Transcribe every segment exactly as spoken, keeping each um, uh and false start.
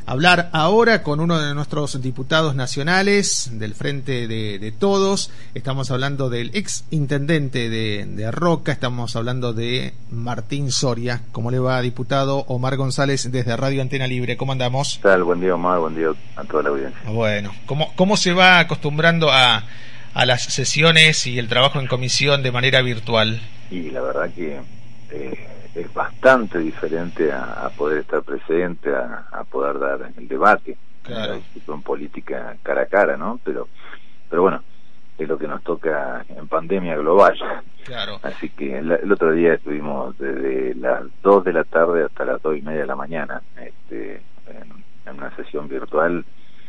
hablar ahora con uno de nuestros diputados nacionales del Frente de, de Todos. Estamos hablando del ex intendente de, de Roca, estamos hablando de Martín Soria. ¿Cómo le va, diputado? Omar González desde Radio Antena Libre. ¿Cómo andamos? ¿Qué tal? Buen día, Omar. Buen día a toda la audiencia. Bueno, ¿cómo, cómo se va acostumbrando a, a las sesiones y el trabajo en comisión de manera virtual? Y la verdad que eh, es bastante diferente a, a poder estar presente, a, a poder dar el debate, claro, la discusión política cara a cara, ¿no? Pero, pero bueno, es lo que nos toca en pandemia global. Claro. Así que el, el otro día estuvimos desde las dos de la tarde hasta las dos y media de la mañana, este, en, en una sesión virtual.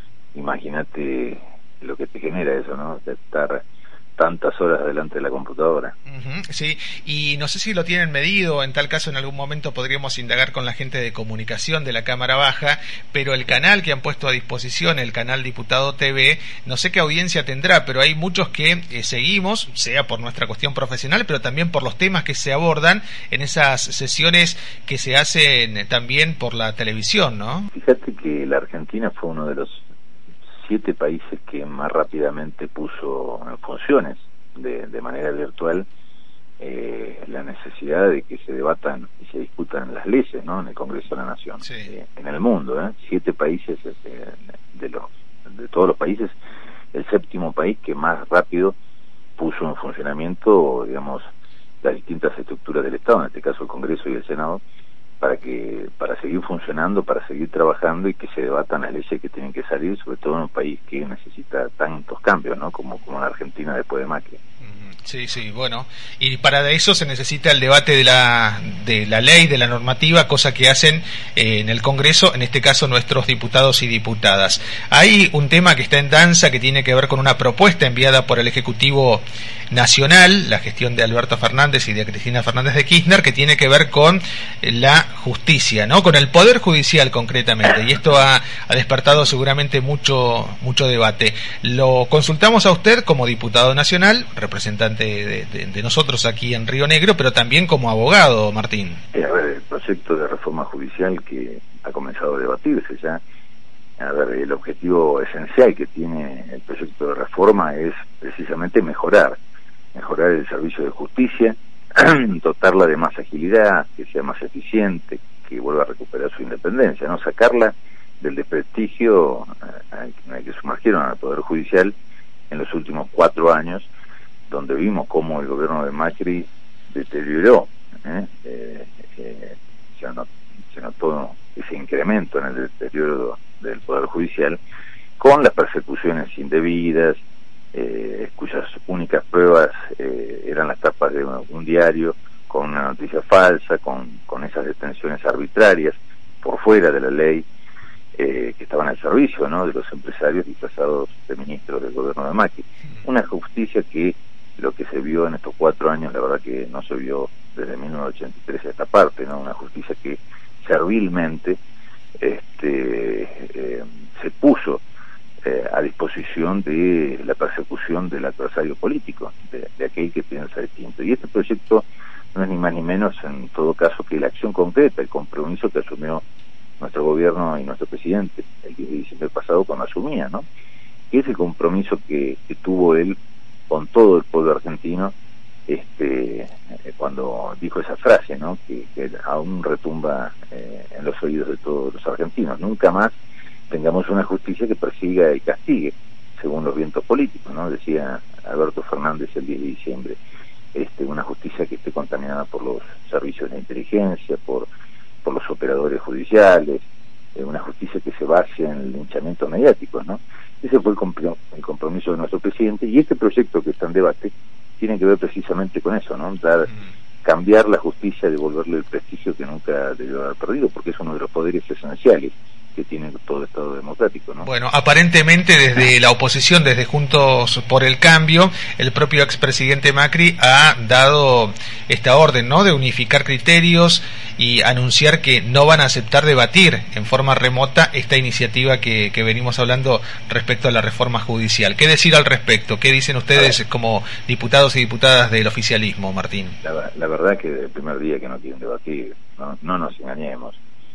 Imagínate lo que te genera eso, ¿no? De estar tantas horas delante de la computadora. Uh-huh, sí, y no sé si lo tienen medido, en tal caso en algún momento podríamos indagar con la gente de comunicación de la Cámara Baja, pero el canal que han puesto a disposición, el canal Diputado T V, no sé qué audiencia tendrá, pero hay muchos que eh, seguimos, sea por nuestra cuestión profesional, pero también por los temas que se abordan en esas sesiones que se hacen también por la televisión, ¿no? Fíjate que la Argentina fue uno de los siete países que más rápidamente puso en funciones de, de manera virtual eh, la necesidad de que se debatan y se discutan las leyes, ¿no? En el Congreso de la Nación, sí. eh, en el mundo, ¿eh? Siete países eh, de los de todos los países, el séptimo país que más rápido puso en funcionamiento, digamos, las distintas estructuras del Estado, en este caso el Congreso y el Senado, para que para seguir funcionando, para seguir trabajando y que se debatan las leyes que tienen que salir, sobre todo en un país que necesita tantos cambios, ¿no? Como, como la Argentina después de Macri. Sí, sí, bueno, y para eso se necesita el debate de la de la ley, de la normativa, cosa que hacen eh, en el Congreso, en este caso nuestros diputados y diputadas. Hay un tema que está en danza que tiene que ver con una propuesta enviada por el Ejecutivo Nacional, la gestión de Alberto Fernández y de Cristina Fernández de Kirchner, que tiene que ver con la justicia, ¿no? Con el Poder Judicial concretamente, y esto ha, ha despertado seguramente mucho mucho debate. Lo consultamos a usted como diputado nacional, representante De, de, de nosotros aquí en Río Negro, pero también como abogado, Martín. Eh, a ver, el proyecto de reforma judicial que ha comenzado a debatirse ya, a ver, el objetivo esencial que tiene el proyecto de reforma es precisamente mejorar, mejorar el servicio de justicia, dotarla de más agilidad, que sea más eficiente, que vuelva a recuperar su independencia, no sacarla del desprestigio en el que sumergieron al Poder Judicial en los últimos cuatro años, donde vimos cómo el gobierno de Macri deterioró, ¿eh? Eh, eh, se, notó, se notó ese incremento en el deterioro del Poder Judicial, con las persecuciones indebidas, eh, cuyas únicas pruebas eh, eran las tapas de un, un diario, con una noticia falsa, con, con esas detenciones arbitrarias, por fuera de la ley, eh, que estaban al servicio, ¿no?, de los empresarios disfrazados de ministros del gobierno de Macri. Una justicia que lo que se vio en estos cuatro años, la verdad que no se vio desde mil novecientos ochenta y tres a esta parte, ¿no? Una justicia que servilmente este, eh, se puso eh, a disposición de la persecución del adversario político, de, de aquel que piensa distinto. Y este proyecto no es ni más ni menos, en todo caso, que la acción concreta, el compromiso que asumió nuestro gobierno y nuestro presidente el diez de diciembre pasado cuando asumía, ¿no? Y ese compromiso que, que tuvo él con todo el pueblo argentino, este, eh, cuando dijo esa frase, ¿no?, que, que aún retumba eh, en los oídos de todos los argentinos: nunca más tengamos una justicia que persiga y castigue según los vientos políticos, ¿no? Decía Alberto Fernández el diez de diciembre, este, una justicia que esté contaminada por los servicios de inteligencia, por, por los operadores judiciales, eh, una justicia que se base en el linchamiento mediático, ¿no? Ese fue el, compl- el compromiso de nuestro presidente, y este proyecto que está en debate tiene que ver precisamente con eso, ¿no? Dar, cambiar la justicia, devolverle el prestigio que nunca debió haber perdido, porque es uno de los poderes esenciales que tiene todo Estado democrático, ¿no? Bueno, aparentemente desde la oposición, desde Juntos por el Cambio, el propio expresidente Macri ha dado esta orden, ¿no?, de unificar criterios y anunciar que no van a aceptar debatir en forma remota esta iniciativa que, que venimos hablando respecto a la reforma judicial. ¿Qué decir al respecto? ¿Qué dicen ustedes como diputados y diputadas del oficialismo, Martín? La, la verdad que desde el primer día que no quieren debatir, no, no nos engañemos.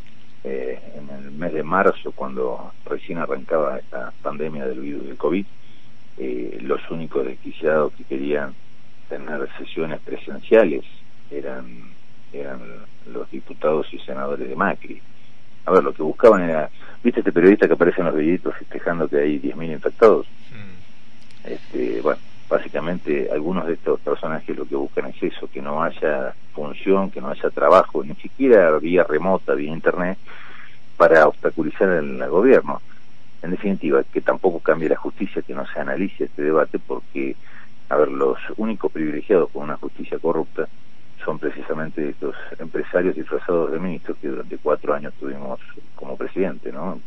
eh, en el mes de marzo, cuando recién arrancaba esta pandemia del virus del COVID, eh, los únicos desquiciados que querían tener sesiones presenciales eran, eran los diputados y senadores de Macri. A ver, lo que buscaban era, ¿viste este periodista que aparece en los videitos festejando que hay diez mil infectados? Mm. Este, bueno, básicamente algunos de estos personajes lo que buscan es eso, que no haya función, que no haya trabajo, ni siquiera vía remota, vía internet, para obstaculizar el gobierno. En definitiva, que tampoco cambie la justicia, que no se analice este debate, porque, a ver, los únicos privilegiados con una justicia corrupta son precisamente estos empresarios disfrazados de ministros que durante cuatro años tuvimos como presidente, ¿no?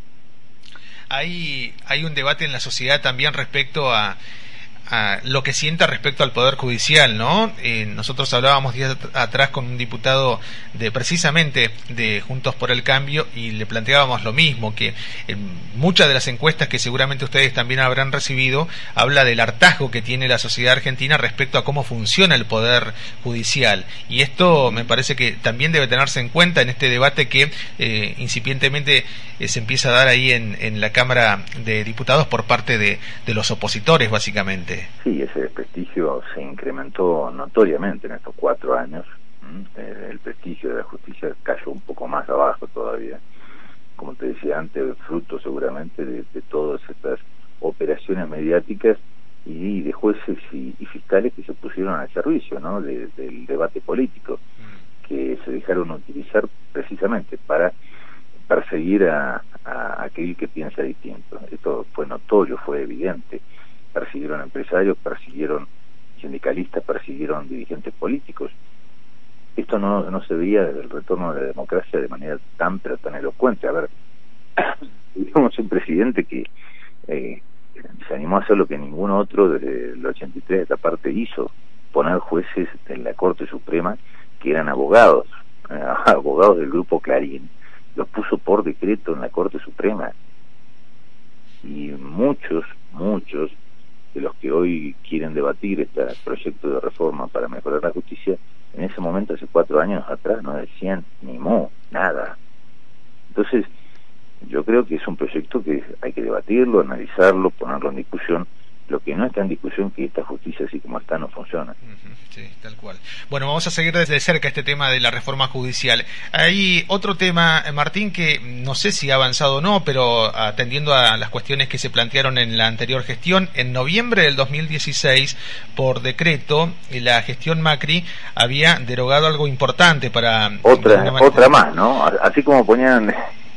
Hay, hay un debate en la sociedad también respecto a a lo que sienta respecto al Poder Judicial, ¿no? Eh, nosotros hablábamos días atrás con un diputado de precisamente de Juntos por el Cambio y le planteábamos lo mismo, que en muchas de las encuestas que seguramente ustedes también habrán recibido, habla del hartazgo que tiene la sociedad argentina respecto a cómo funciona el Poder Judicial, y esto me parece que también debe tenerse en cuenta en este debate que eh, incipientemente eh, se empieza a dar ahí en, en la Cámara de Diputados por parte de, de los opositores, básicamente. Sí, ese desprestigio se incrementó notoriamente en estos cuatro años. El prestigio de la justicia cayó un poco más abajo todavía, como te decía antes, fruto seguramente de, de todas estas operaciones mediáticas y de jueces y, y fiscales que se pusieron al servicio, ¿no?, de, del debate político, que se dejaron utilizar precisamente para perseguir a, a aquel que piensa distinto. Esto fue notorio, fue evidente. Persiguieron empresarios, persiguieron sindicalistas, persiguieron dirigentes políticos. Esto no, no se veía desde el retorno de la democracia de manera tan pero tan elocuente. A ver, tuvimos un presidente que eh, se animó a hacer lo que ningún otro desde el ochenta y tres de esta parte hizo, poner jueces en la Corte Suprema que eran abogados, eh, abogados del grupo Clarín, los puso por decreto en la Corte Suprema. Y muchos, muchos de los que hoy quieren debatir este proyecto de reforma para mejorar la justicia, en ese momento, hace cuatro años atrás, no decían ni mo, nada. Entonces, yo creo que es un proyecto que hay que debatirlo, analizarlo, ponerlo en discusión. Lo que no está en discusión es que esta justicia, así como está, no funciona. Sí, tal cual. Bueno, vamos a seguir desde cerca este tema de la reforma judicial. Hay otro tema, Martín, que no sé si ha avanzado o no, pero atendiendo a las cuestiones que se plantearon en la anterior gestión, en noviembre del dos mil dieciséis, por decreto, la gestión Macri había derogado algo importante para... Otra, otra más, ¿no? Así como ponían,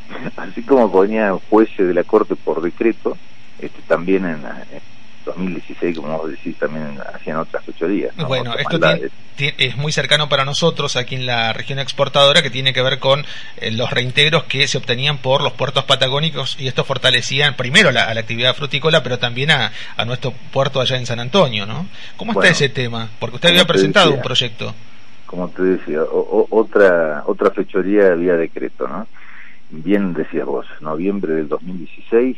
así como ponían jueces de la Corte por decreto, este, también en... en dos mil dieciséis, como vos decís, también hacían otras fechorías, ¿no? Bueno, otras esto tiene, tiene, es muy cercano para nosotros aquí en la región exportadora, que tiene que ver con eh, los reintegros que se obtenían por los puertos patagónicos, y esto fortalecían primero la, a la actividad frutícola, pero también a, a nuestro puerto allá en San Antonio, ¿no? ¿Cómo está bueno, ese tema? Porque usted había presentado decía, un proyecto. Como te decía, o, o, otra otra fechoría vía decreto, ¿no? Bien decías vos, noviembre del dos mil dieciséis,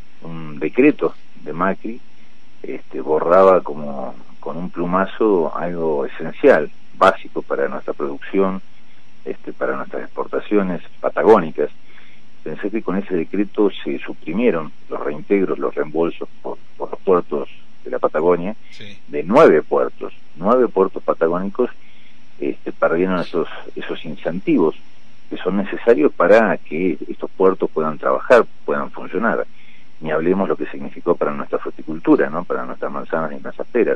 un decreto de Macri Este, borraba como con un plumazo algo esencial, básico para nuestra producción, este, para nuestras exportaciones patagónicas. Pensé que con ese decreto se suprimieron los reintegros, los reembolsos por, por los puertos de la Patagonia, sí. de nueve puertos, nueve puertos patagónicos, este, perdieron esos, esos incentivos que son necesarios para que estos puertos puedan trabajar, puedan funcionar. Ni hablemos lo que significó para nuestra fruticultura, ¿no?, para nuestras manzanas y nuestras peras,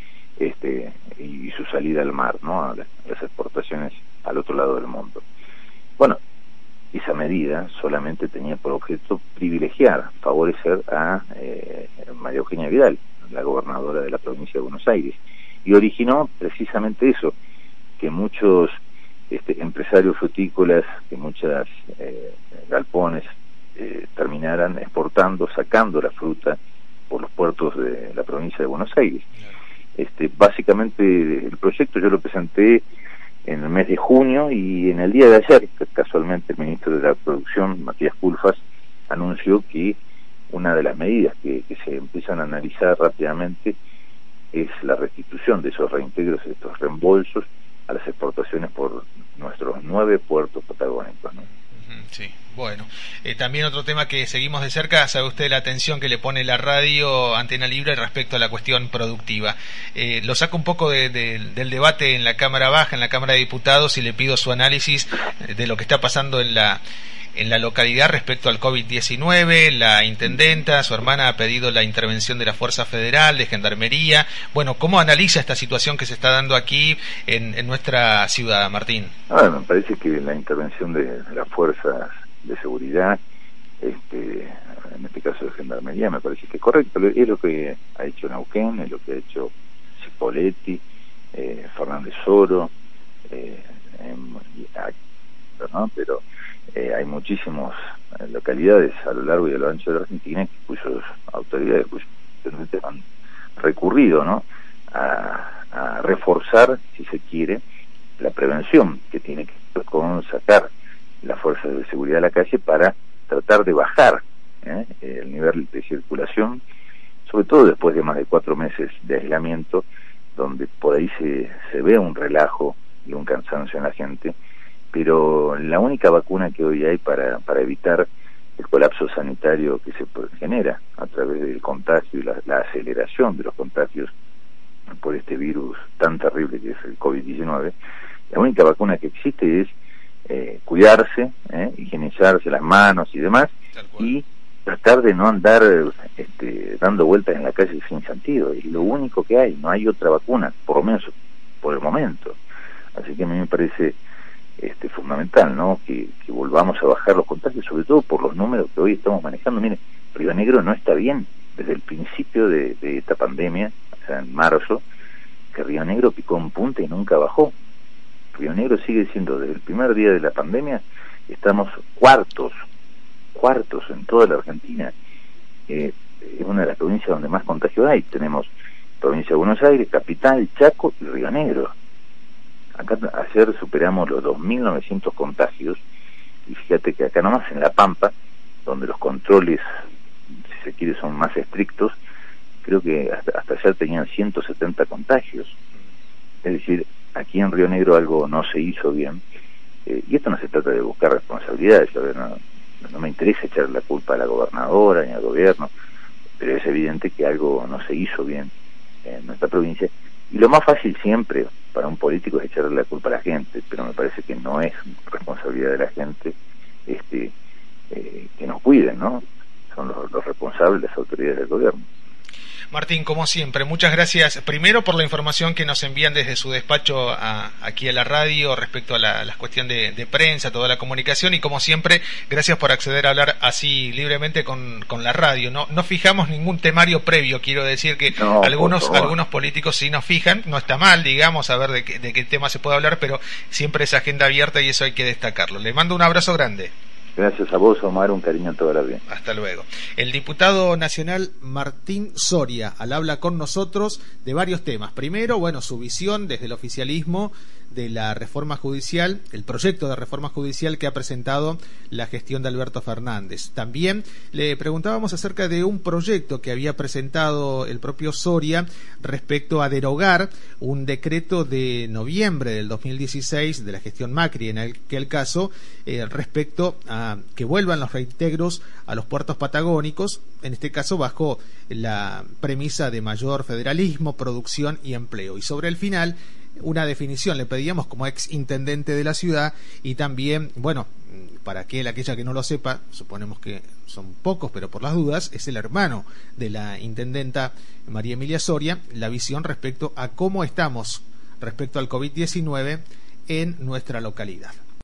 este, y su salida al mar, ¿no?, las, las exportaciones al otro lado del mundo. Bueno, esa medida solamente tenía por objeto privilegiar, favorecer a eh, María Eugenia Vidal, la gobernadora de la provincia de Buenos Aires, y originó precisamente eso, que muchos este, empresarios frutícolas, que muchas eh, galpones, Eh, terminaran exportando, sacando la fruta por los puertos de la provincia de Buenos Aires. Este, básicamente el proyecto yo lo presenté en el mes de junio, y en el día de ayer, casualmente, el ministro de la Producción, Matías Culfas, anunció que una de las medidas que, que se empiezan a analizar rápidamente es la restitución de esos reintegros, de estos reembolsos a las exportaciones por nuestros nueve puertos patagónicos, ¿no? Sí, bueno. Eh, también otro tema que seguimos de cerca, sabe usted la atención que le pone la radio Antena Libre respecto a la cuestión productiva. Eh, lo saco un poco de, de, del debate en la Cámara Baja, en la Cámara de Diputados, y le pido su análisis de lo que está pasando en la en la localidad respecto al COVID diecinueve. La intendenta, su hermana, ha pedido la intervención de la Fuerza Federal, de Gendarmería. Bueno, ¿cómo analiza esta situación que se está dando aquí en, en nuestra ciudad, Martín? Ah, me parece que la intervención de, de las fuerzas de seguridad, este, en este caso de Gendarmería, me parece que es correcto. Es lo que ha hecho Neuquén, es lo que ha hecho Cipoletti, eh, Fernández Oro, eh, en, ¿no? pero Eh, hay muchísimas localidades a lo largo y a lo ancho de la Argentina cuyas autoridades, cuyos intendentes han recurrido, ¿no?, a, a reforzar, si se quiere, la prevención que tiene que ver con sacar las fuerzas de seguridad a la calle para tratar de bajar ¿eh? el nivel de circulación, sobre todo después de más de cuatro meses de aislamiento, donde por ahí se, se ve un relajo y un cansancio en la gente. Pero la única vacuna que hoy hay para, para evitar el colapso sanitario que se genera a través del contagio y la, la aceleración de los contagios por este virus tan terrible que es el COVID diecinueve, la única vacuna que existe es eh, cuidarse, eh, higienizarse las manos y demás, y tratar de no andar este, dando vueltas en la calle sin sentido. Es lo único que hay, no hay otra vacuna, por lo menos por el momento. Así que a mí me parece Este, fundamental, ¿no?, que, que volvamos a bajar los contagios, sobre todo por los números que hoy estamos manejando. Mire, Río Negro no está bien desde el principio de, de esta pandemia, o sea, en marzo, que Río Negro picó en punta y nunca bajó. Río Negro sigue siendo, desde el primer día de la pandemia, estamos cuartos, cuartos en toda la Argentina. Eh, es una de las provincias donde más contagios hay. Tenemos provincia de Buenos Aires, Capital, Chaco y Río Negro. Acá ayer superamos los dos mil novecientos contagios, y fíjate que acá nomás en La Pampa, donde los controles, si se quiere, son más estrictos, creo que hasta, hasta ayer tenían ciento setenta contagios. Es decir, aquí en Río Negro algo no se hizo bien, eh, y esto no se trata de buscar responsabilidades. A ver, no, no me interesa echar la culpa a la gobernadora ni al gobierno, pero es evidente que algo no se hizo bien en nuestra provincia. Y lo más fácil siempre para un político es echarle la culpa a la gente, pero me parece que no es responsabilidad de la gente este eh, que nos cuiden, ¿no? Son los, los responsables, las autoridades del gobierno. Martín, como siempre, muchas gracias primero por la información que nos envían desde su despacho a, aquí a la radio respecto a la, la cuestión de, de prensa, toda la comunicación, y como siempre, gracias por acceder a hablar así libremente con, con la radio. No, no fijamos ningún temario previo, quiero decir que no, algunos algunos políticos sí nos fijan, no está mal, digamos, a ver de qué, de qué tema se puede hablar, pero siempre es agenda abierta y eso hay que destacarlo. Le mando un abrazo grande. Gracias a vos, Omar, un cariño a toda la vida. Hasta luego. El diputado nacional Martín Soria al habla con nosotros de varios temas. Primero, bueno, su visión desde el oficialismo de la reforma judicial, el proyecto de reforma judicial que ha presentado la gestión de Alberto Fernández. También le preguntábamos acerca de un proyecto que había presentado el propio Soria respecto a derogar un decreto de noviembre del dos mil dieciséis de la gestión Macri, en aquel caso, eh, respecto a que vuelvan los reintegros a los puertos patagónicos, en este caso bajo la premisa de mayor federalismo, producción y empleo. Y sobre el final, una definición le pedíamos como ex intendente de la ciudad, y también, bueno, para aquel, aquella que no lo sepa, suponemos que son pocos, pero por las dudas, es el hermano de la intendenta María Emilia Soria, la visión respecto a cómo estamos respecto al COVID diecinueve en nuestra localidad.